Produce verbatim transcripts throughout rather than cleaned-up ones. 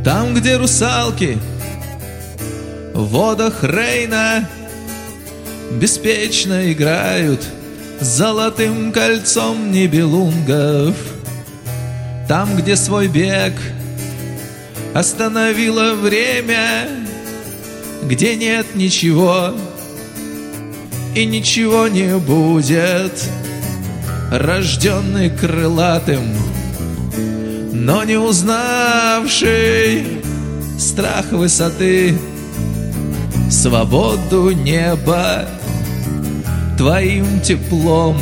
Там, где русалки в водах Рейна беспечно играют золотым кольцом нибелунгов. Там, где свой бег остановило время, где нет ничего и ничего не будет, рожденный крылатым, но не узнавший страх высоты, свободу неба твоим теплом,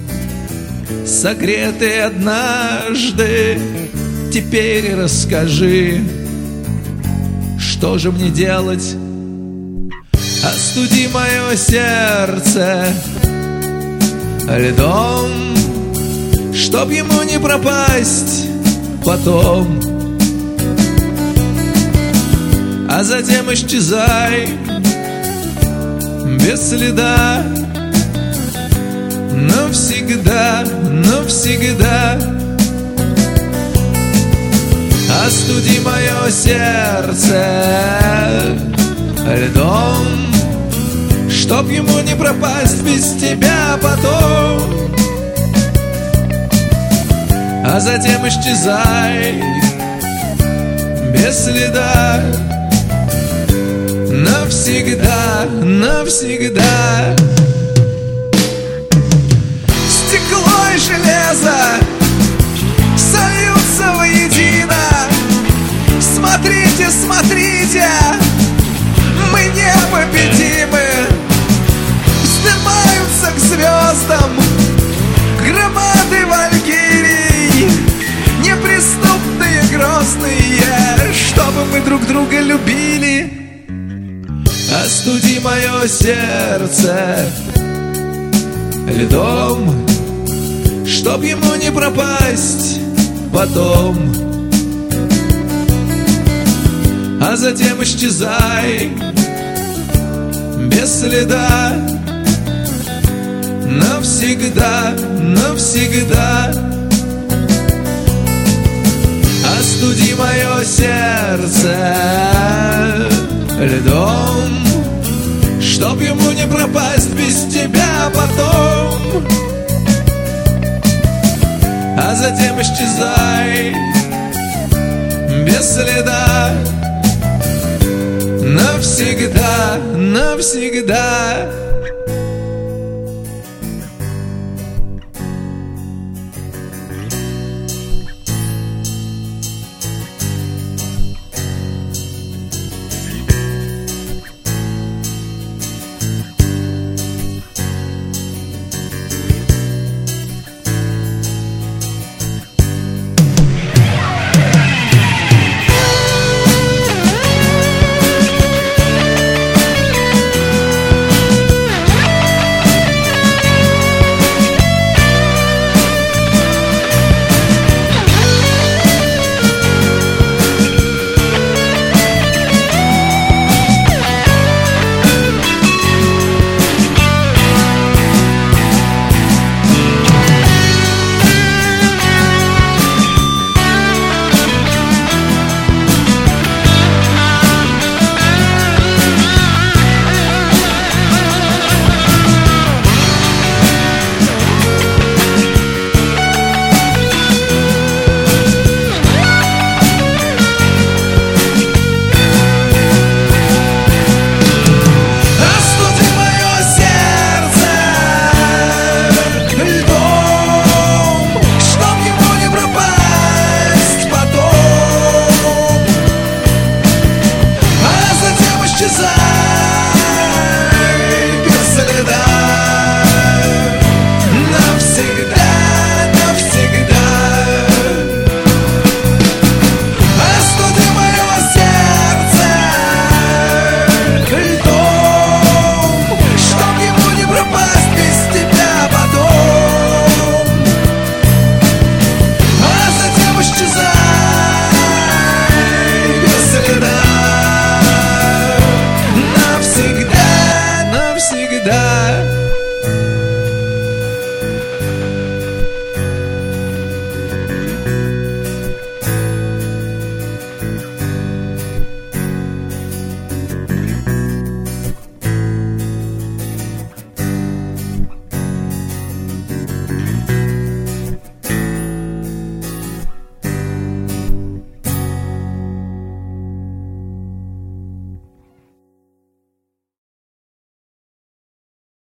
согретый однажды. Теперь расскажи, что же мне делать? Остуди мое сердце льдом, чтоб ему не пропасть потом. А затем исчезай без следа, навсегда, навсегда. Остуди мое сердце льдом, чтоб ему не пропасть без тебя потом. А затем исчезай без следа, навсегда, навсегда. Стекло и железо сольются воедино. Смотрите, смотрите, мы непобедимы. Вздымаются к звездам громады валькирий, неприступные, грозные, чтобы мы друг друга любили. Остуди мое сердце льдом, чтоб ему не пропасть потом. А затем исчезай без следа, навсегда, навсегда. Остуди мое сердце льдом, чтоб ему не пропасть без тебя потом. А затем исчезай без следа, навсегда, навсегда.